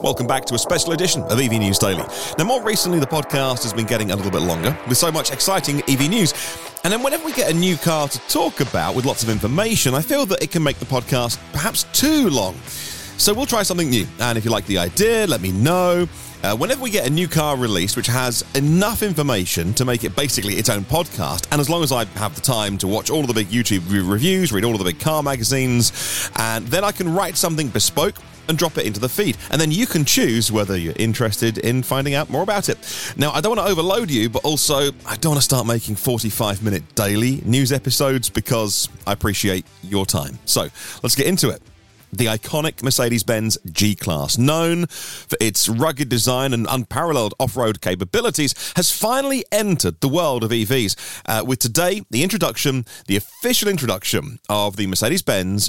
Welcome back to a special edition of EV News Daily. Now, more recently, the podcast has been getting a little bit longer with so much exciting EV news. And then whenever we get a new car to talk about with lots of information, I feel that it can make the podcast perhaps too long. So we'll try something new. And if you like the idea, let me know. Whenever we get a new car released which has enough information to make it basically its own podcast, and as long as I have the time to watch all of the big YouTube reviews, read all of the big car magazines, and then I can write something bespoke and drop it into the feed. And then you can choose whether you're interested in finding out more about it. Now, I don't want to overload you, but also I don't want to start making 45-minute daily news episodes because I appreciate your time. So let's get into it. The iconic Mercedes-Benz G-Class, known for its rugged design and unparalleled off-road capabilities, has finally entered the world of EVs. With today, the official introduction of the Mercedes-Benz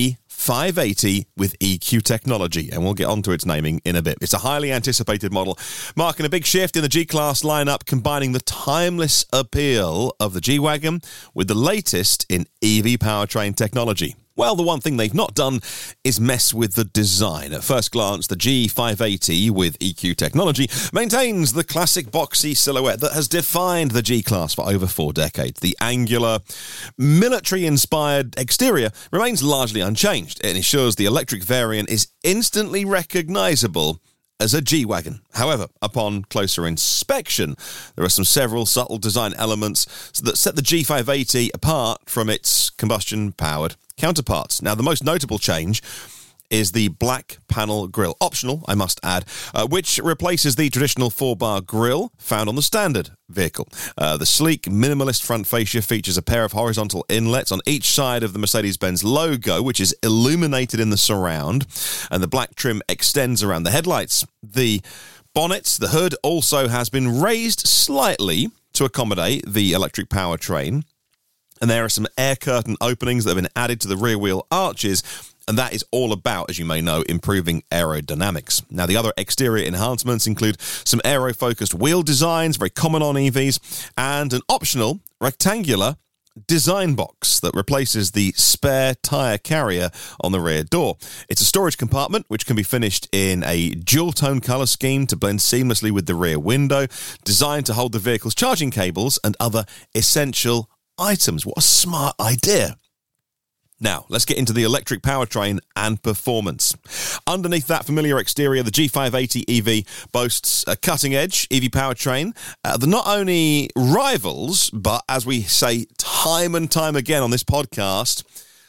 G580 with EQ technology, and we'll get onto its naming in a bit. It's a highly anticipated model, marking a big shift in the G-Class lineup, combining the timeless appeal of the G-Wagon with the latest in EV powertrain technology. Well, the one thing they've not done is mess with the design. At first glance, the G580 with EQ technology maintains the classic boxy silhouette that has defined the G-Class for over 4 decades. The angular, military-inspired exterior remains largely unchanged. It ensures the electric variant is instantly recognizable as a G-Wagon. However, upon closer inspection, there are several subtle design elements that set the G580 apart from its combustion-powered counterparts. Now, the most notable change is the black panel grille, optional, I must add, which replaces the traditional 4-bar grille found on the standard vehicle. The sleek, minimalist front fascia features a pair of horizontal inlets on each side of the Mercedes-Benz logo, which is illuminated in the surround, and the black trim extends around the headlights. The bonnet, the hood, also has been raised slightly to accommodate the electric powertrain, and there are some air curtain openings that have been added to the rear wheel arches, and that is all about, as you may know, improving aerodynamics. Now, the other exterior enhancements include some aero-focused wheel designs, very common on EVs, and an optional rectangular design box that replaces the spare tyre carrier on the rear door. It's a storage compartment which can be finished in a dual-tone colour scheme to blend seamlessly with the rear window, designed to hold the vehicle's charging cables and other essential items. What a smart idea. Now, let's get into the electric powertrain and performance. Underneath that familiar exterior, the G580 EV boasts a cutting-edge EV powertrain that not only rivals, but as we say time and time again on this podcast,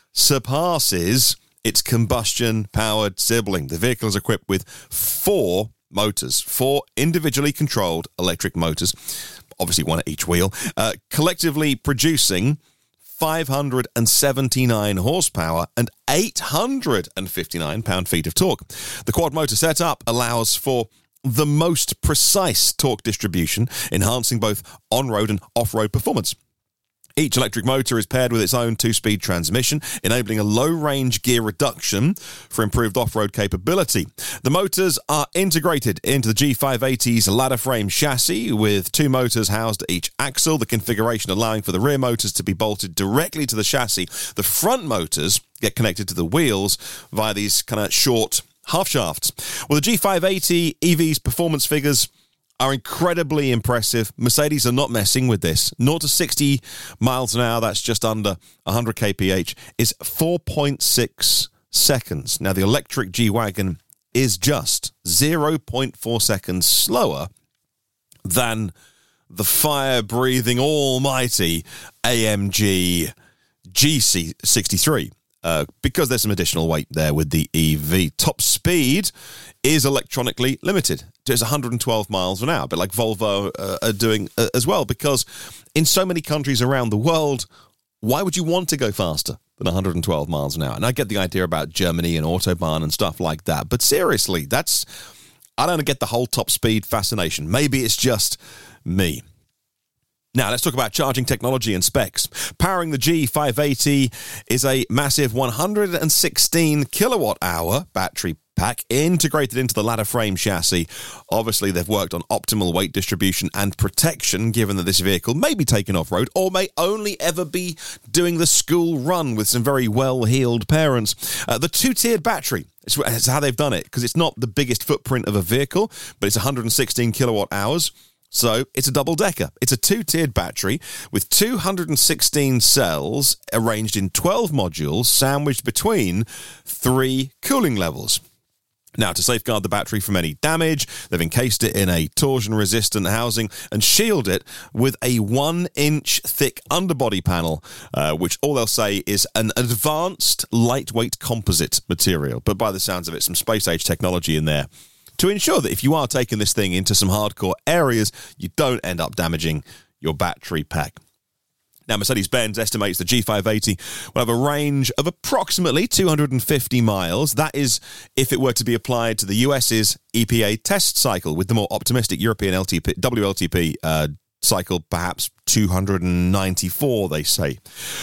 surpasses its combustion-powered sibling. The vehicle is equipped with 4 motors, 4 individually controlled electric motors, obviously one at each wheel, collectively producing 579 horsepower and 859 pound-feet of torque. The quad motor setup allows for the most precise torque distribution, enhancing both on-road and off-road performance. Each electric motor is paired with its own 2-speed transmission, enabling a low-range gear reduction for improved off-road capability. The motors are integrated into the G580's ladder frame chassis, with 2 motors housed at each axle, the configuration allowing for the rear motors to be bolted directly to the chassis. The front motors get connected to the wheels via these kind of short half shafts. Well, the G580 EV's performance figures are incredibly impressive. Mercedes are not messing with this. 0 to 60 miles an hour, that's just under 100 kph, is 4.6 seconds. Now, the electric G-Wagon is just 0.4 seconds slower than the fire-breathing almighty AMG GC63. Because there's some additional weight there with the EV. Top speed is electronically limited to 112 miles an hour, a bit like Volvo are doing as well, because in so many countries around the world, why would you want to go faster than 112 miles an hour? And I get the idea about Germany and Autobahn and stuff like that, but seriously, I don't get the whole top speed fascination. Maybe it's just me. Now, let's talk about charging technology and specs. Powering the G580 is a massive 116 kilowatt-hour battery pack integrated into the ladder frame chassis. Obviously, they've worked on optimal weight distribution and protection, given that this vehicle may be taken off-road or may only ever be doing the school run with some very well-heeled parents. The two-tiered battery, it's how they've done it, because it's not the biggest footprint of a vehicle, but it's 116 kilowatt hours. So it's a double-decker. It's a two-tiered battery with 216 cells arranged in 12 modules sandwiched between 3 cooling levels. Now, to safeguard the battery from any damage, they've encased it in a torsion-resistant housing and shield it with a 1-inch thick underbody panel, which all they'll say is an advanced lightweight composite material. But by the sounds of it, some space-age technology in there, to ensure that if you are taking this thing into some hardcore areas, you don't end up damaging your battery pack. Now, Mercedes-Benz estimates the G580 will have a range of approximately 250 miles. That is if it were to be applied to the US's EPA test cycle, with the more optimistic European WLTP cycle, perhaps 294, they say.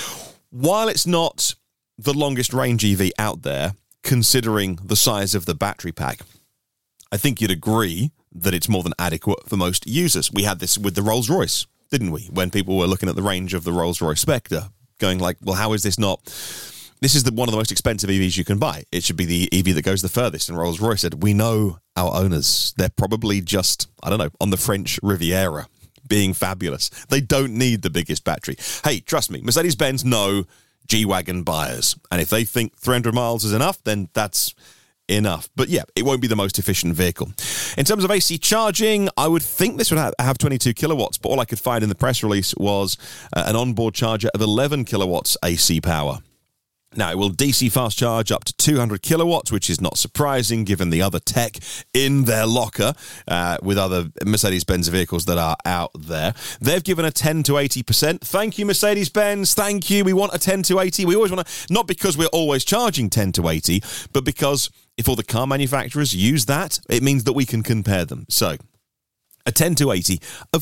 While it's not the longest range EV out there, considering the size of the battery pack, I think you'd agree that it's more than adequate for most users. We had this with the Rolls-Royce, didn't we? When people were looking at the range of the Rolls-Royce Spectre, going like, well, how is this not... This is one of the most expensive EVs you can buy. It should be the EV that goes the furthest. And Rolls-Royce said, we know our owners. They're probably just, I don't know, on the French Riviera, being fabulous. They don't need the biggest battery. Hey, trust me, Mercedes-Benz know G-Wagon buyers. And if they think 300 miles is enough, then that's enough. But yeah, it won't be the most efficient vehicle. In terms of AC charging, I would think this would have 22 kilowatts, but all I could find in the press release was an onboard charger of 11 kilowatts AC power. Now, it will DC fast charge up to 200 kilowatts, which is not surprising given the other tech in their locker with other Mercedes-Benz vehicles that are out there. They've given a 10 to 80%. Thank you, Mercedes-Benz. Thank you. We want a 10 to 80. We always want to, not because we're always charging 10 to 80, but because if all the car manufacturers use that, it means that we can compare them. So, a 10 to 80 of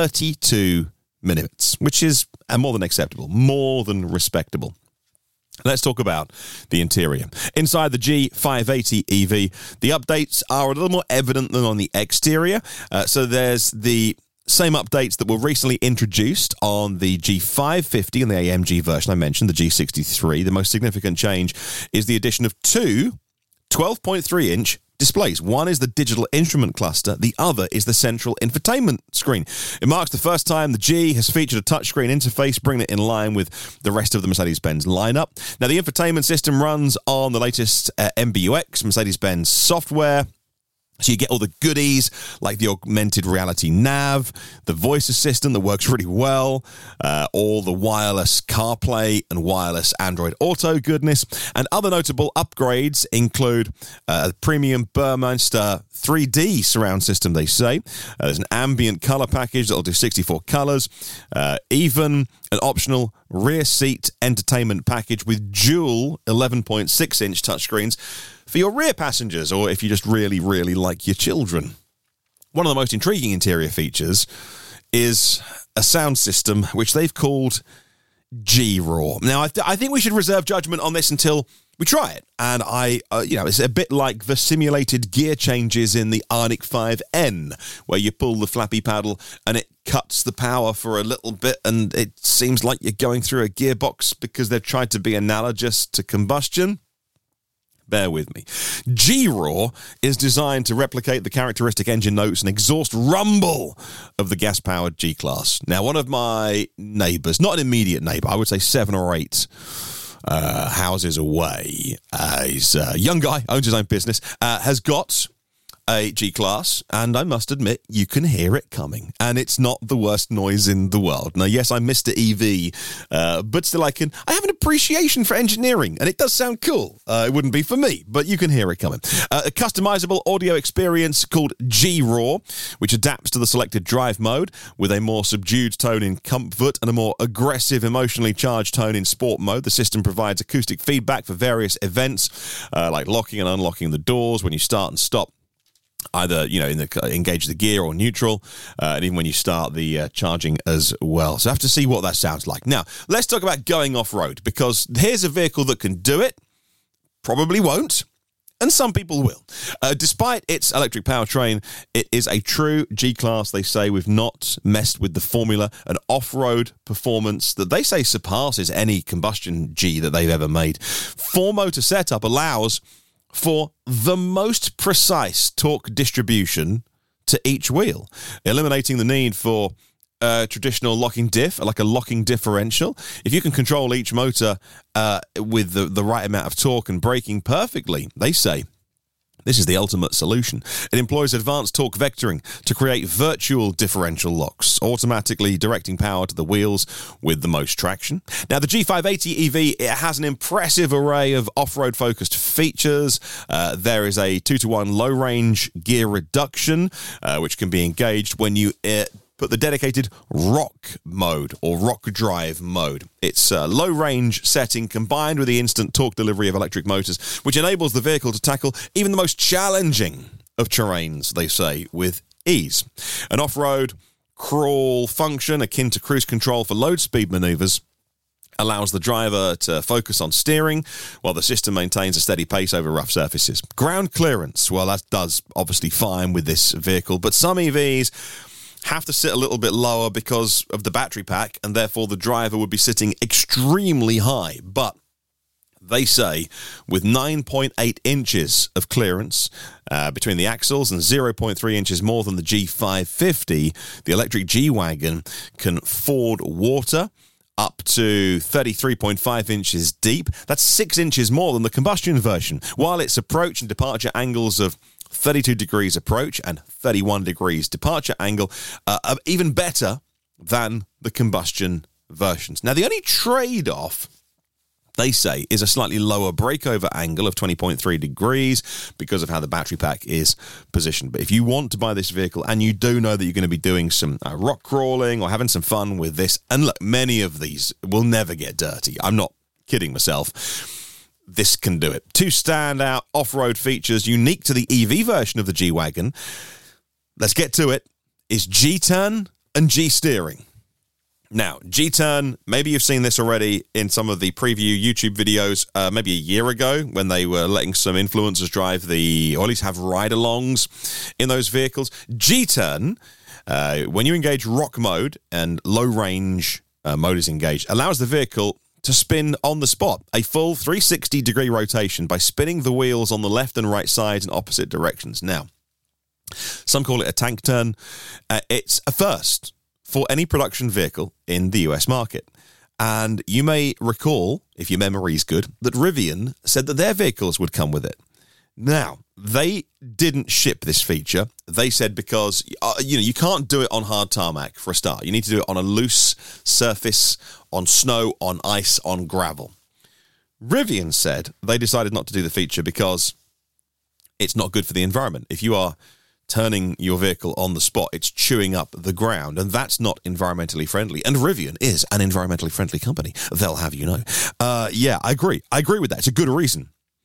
32 minutes, which is more than acceptable, more than respectable. Let's talk about the interior. Inside the G580 EV, the updates are a little more evident than on the exterior. So there's the same updates that were recently introduced on the G550 and the AMG version I mentioned, the G63. The most significant change is the addition of two 12.3-inch displays. One is the digital instrument cluster. The other is the central infotainment screen. It marks the first time the G has featured a touchscreen interface, bringing it in line with the rest of the Mercedes-Benz lineup. Now, the infotainment system runs on the latest MBUX Mercedes-Benz software. So you get all the goodies like the augmented reality nav, the voice assistant that works really well, all the wireless CarPlay and wireless Android Auto goodness. And other notable upgrades include a premium Burmeister 3D surround system, they say. There's an ambient color package that'll do 64 colors, even an optional rear seat entertainment package with dual 11.6-inch touchscreens for your rear passengers, or if you just really, really like your children. One of the most intriguing interior features is a sound system which they've called G-Raw. Now, I think we should reserve judgment on this until we try it. And it's a bit like the simulated gear changes in the Ioniq 5N, where you pull the flappy paddle and it cuts the power for a little bit, and it seems like you're going through a gearbox because they've tried to be analogous to combustion. Bear with me. G-Raw is designed to replicate the characteristic engine notes and exhaust rumble of the gas-powered G-Class. Now, one of my neighbours, not an immediate neighbour, I would say 7 or 8 houses away, he's a young guy, owns his own business, has got a G-Class, and I must admit, you can hear it coming, and it's not the worst noise in the world. Now, yes, I'm Mr. EV, but still I have an appreciation for engineering, and it does sound cool. It wouldn't be for me, but you can hear it coming. A customizable audio experience called G-Raw, which adapts to the selected drive mode with a more subdued tone in comfort and a more aggressive, emotionally charged tone in sport mode. The system provides acoustic feedback for various events, like locking and unlocking the doors when you start and stop, either, engage the gear or neutral, and even when you start the charging as well. So I have to see what that sounds like. Now, let's talk about going off-road, because here's a vehicle that can do it, probably won't, And some people will. Despite its electric powertrain, it is a true G-Class, they say. We've not messed with the formula, an off-road performance that they say surpasses any combustion G that they've ever made. 4-motor setup allows for the most precise torque distribution to each wheel, eliminating the need for traditional locking diff, like a locking differential. If you can control each motor with the right amount of torque and braking perfectly, they say this is the ultimate solution. It employs advanced torque vectoring to create virtual differential locks, automatically directing power to the wheels with the most traction. Now, the G580 EV, it has an impressive array of off-road focused features. There is a 2-to-1 low-range gear reduction, which can be engaged when you put the dedicated rock mode or rock drive mode. It's a low-range setting combined with the instant torque delivery of electric motors, which enables the vehicle to tackle even the most challenging of terrains, they say, with ease. An off-road crawl function akin to cruise control for load speed maneuvers allows the driver to focus on steering while the system maintains a steady pace over rough surfaces. Ground clearance, well, that does obviously fine with this vehicle, but some EVs have to sit a little bit lower because of the battery pack, and therefore the driver would be sitting extremely high. But they say with 9.8 inches of clearance between the axles and 0.3 inches more than the G550, the electric G-Wagon can ford water up to 33.5 inches deep. That's 6 inches more than the combustion version, while its approach and departure angles of 32 degrees approach and 31 degrees departure angle are even better than the combustion versions. Now, the only trade-off, they say, is a slightly lower breakover angle of 20.3 degrees because of how the battery pack is positioned. But if you want to buy this vehicle and you do know that you're going to be doing some rock crawling or having some fun with this, and look, many of these will never get dirty. I'm not kidding myself. This can do it. Two standout off-road features unique to the EV version of the G-Wagon, let's get to it, is G-Turn and G-Steering. Now, G-Turn, maybe you've seen this already in some of the preview YouTube videos, maybe a year ago when they were letting some influencers drive or at least have ride-alongs in those vehicles. G-Turn, when you engage rock mode and low-range mode is engaged, allows the vehicle to spin on the spot, a full 360-degree rotation by spinning the wheels on the left and right sides in opposite directions. Now, some call it a tank turn. It's a first for any production vehicle in the US market. And you may recall, if your memory's good, that Rivian said that their vehicles would come with it. Now, they didn't ship this feature. They said because, you can't do it on hard tarmac for a start. You need to do it on a loose surface, on snow, on ice, on gravel. Rivian said they decided not to do the feature because it's not good for the environment. If you are turning your vehicle on the spot, it's chewing up the ground, and that's not environmentally friendly. And Rivian is an environmentally friendly company, they'll have you know. Yeah, I agree. I agree with that. It's a good reason.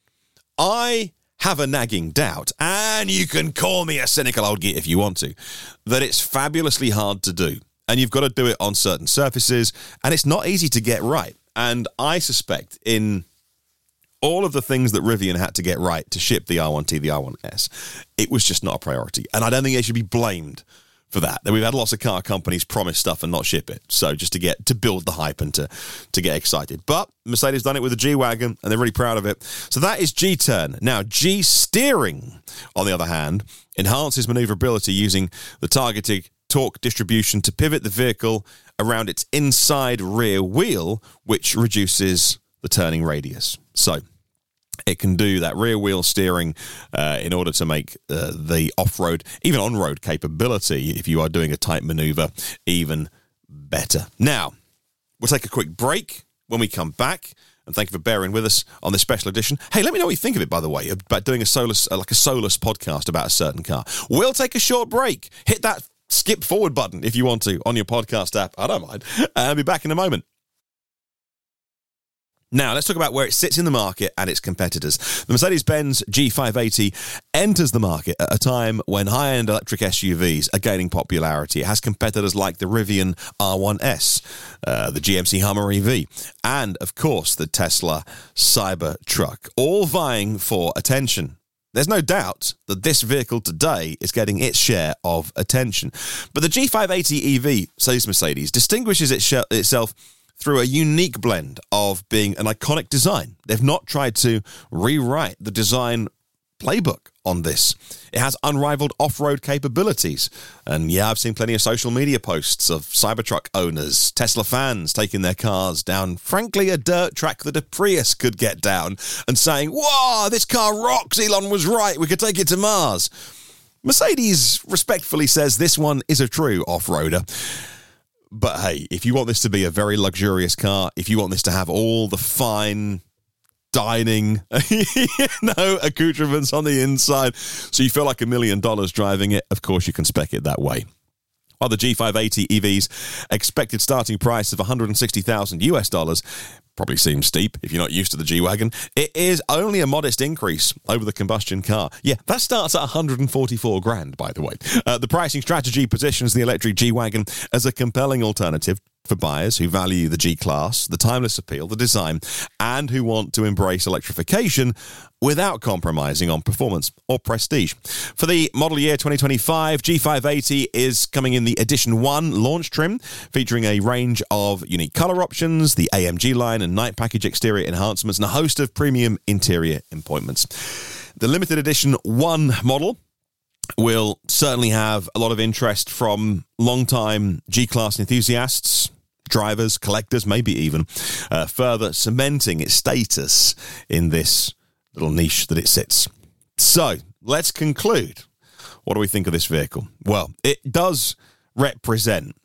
I have a nagging doubt, and you can call me a cynical old git if you want to, that it's fabulously hard to do. And you've got to do it on certain surfaces, and it's not easy to get right. And I suspect in all of the things that Rivian had to get right to ship the R1T, the R1S, it was just not a priority. And I don't think they should be blamed for that. We've had lots of car companies promise stuff and not ship it. So just to build the hype and to get excited. But Mercedes done it with the G-Wagon, and they're really proud of it. So that is G-Turn. Now, G-Steering, on the other hand, enhances maneuverability using the targeted torque distribution to pivot the vehicle around its inside rear wheel, which reduces the turning radius. So it can do that rear wheel steering in order to make the off-road, even on-road capability, if you are doing a tight maneuver, even better. Now, we'll take a quick break. When we come back, and thank you for bearing with us on this special edition. Hey, let me know what you think of it, by the way, about doing a Solus podcast about a certain car. We'll take a short break. Hit that skip forward button if you want to on your podcast app. I don't mind. I'll be back in a moment. Now, let's talk about where it sits in the market and its competitors. The Mercedes-Benz G580 enters the market at a time when high-end electric SUVs are gaining popularity. It has competitors like the Rivian R1S, the GMC Hummer EV, and, of course, the Tesla Cybertruck, all vying for attention There's no doubt that this vehicle today is getting its share of attention. But the G580 EV, says Mercedes, distinguishes itself through a unique blend of being an iconic design. They've not tried to rewrite the design playbook on this. It has unrivaled off-road capabilities. And yeah, I've seen plenty of social media posts of Cybertruck owners, Tesla fans taking their cars down, frankly, a dirt track that a Prius could get down and saying, "Whoa, this car rocks, Elon was right, we could take it to Mars." Mercedes respectfully says this one is a true off-roader. But hey, if you want this to be a very luxurious car, if you want this to have all the fine dining, accoutrements on the inside, so you feel like $1 million driving it, of course you can spec it that way. While the G580 EV's expected starting price of $160,000 probably seems steep if you're not used to the G-Wagon, it is only a modest increase over the combustion car. Yeah, that starts at $144,000, by the way. The pricing strategy positions the electric G-Wagon as a compelling alternative for buyers who value the G-Class, the timeless appeal, the design, and who want to embrace electrification without compromising on performance or prestige. For the model year 2025, G580 is coming in the Edition 1 launch trim, featuring a range of unique color options, the AMG line and night package exterior enhancements, and a host of premium interior appointments. The limited edition 1 model will certainly have a lot of interest from long-time G-Class enthusiasts, drivers, collectors, maybe even, further cementing its status in this little niche that it sits. So, let's conclude. What do we think of this vehicle? Well, it does represent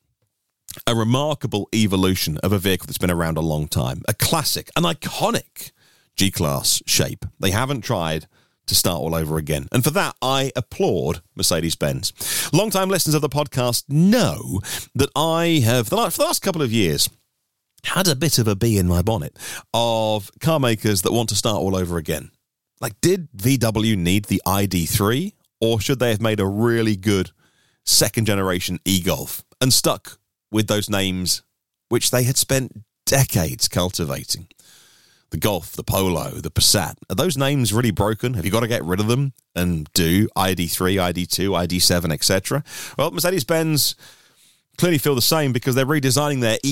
a remarkable evolution of a vehicle that's been around a long time. A classic, an iconic G-Class shape. They haven't tried to start all over again. And for that, I applaud Mercedes-Benz. Long-time listeners of the podcast know that I have, for the last couple of years, had a bit of a bee in my bonnet of car makers that want to start all over again. Like, did VW need the ID3, or should they have made a really good second-generation e-Golf and stuck with those names which they had spent decades cultivating? The Golf, the Polo, the Passat. Are those names really broken? Have you got to get rid of them and do ID3, ID2, ID7, etc.? Well, Mercedes-Benz clearly feel the same because they're redesigning their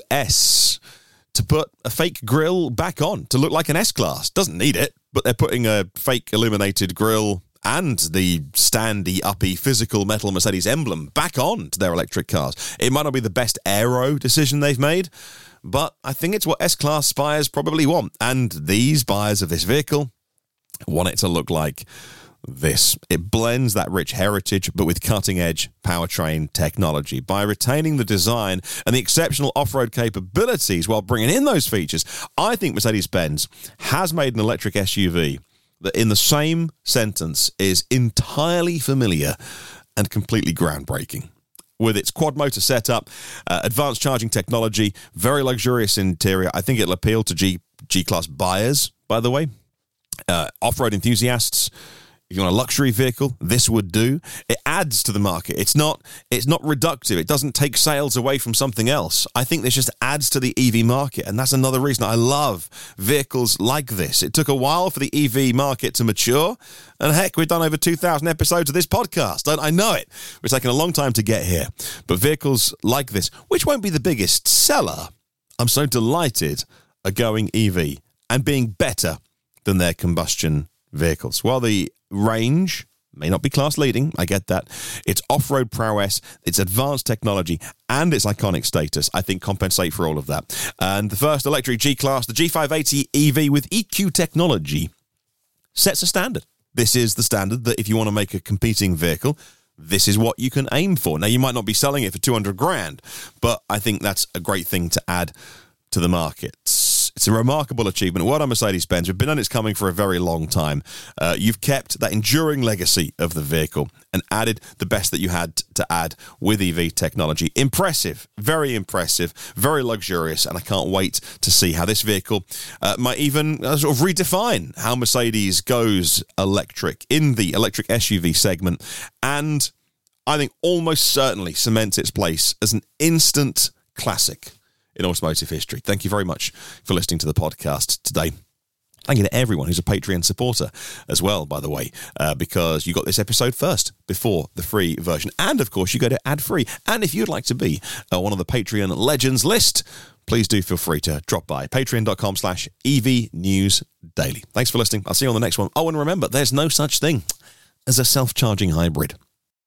EQS to put a fake grille back on to look like an S-Class. Doesn't need it, but they're putting a fake illuminated grille and the standy, uppy, physical metal Mercedes emblem back on to their electric cars. It might not be the best aero decision they've made, but I think it's what S-Class buyers probably want. And these buyers of this vehicle want it to look like this. It blends that rich heritage, but with cutting-edge powertrain technology. By retaining the design and the exceptional off-road capabilities while bringing in those features, I think Mercedes-Benz has made an electric SUV that in the same sentence is entirely familiar and completely groundbreaking. With its quad-motor setup, advanced charging technology, very luxurious interior, I think it'll appeal to G-Class buyers, by the way. Off-road enthusiasts, if you want a luxury vehicle, this would do. It adds to the market. It's not reductive. It doesn't take sales away from something else. I think this just adds to the EV market, and that's another reason I love vehicles like this. It took a while for the EV market to mature, and heck, we've done over 2,000 episodes of this podcast. I know it. It's taken a long time to get here. But vehicles like this, which won't be the biggest seller, I'm so delighted are going EV and being better than their combustion vehicles. While the range may not be class leading, I get that, its off-road prowess, its advanced technology, and its iconic status, I think compensate for all of that. And the first electric G-Class, the G580 EV with EQ technology, sets a standard. This is the standard that if you want to make a competing vehicle, this is what you can aim for. Now, you might not be selling it for $200,000, but I think that's a great thing to add to the market. It's a remarkable achievement. Well done, Mercedes-Benz. We've been on its coming for a very long time. You've kept that enduring legacy of the vehicle and added the best that you had to add with EV technology. Impressive, very luxurious, and I can't wait to see how this vehicle might even sort of redefine how Mercedes goes electric in the electric SUV segment, and I think almost certainly cements its place as an instant classic in automotive history. Thank you very much for listening to the podcast today. Thank you to everyone who's a Patreon supporter as well, by the way, because you got this episode first before the free version. And, of course, you go to ad-free. And if you'd like to be one of the Patreon legends list, please do feel free to drop by patreon.com/EVNewsDaily. Thanks for listening. I'll see you on the next one. Oh, and remember, there's no such thing as a self-charging hybrid.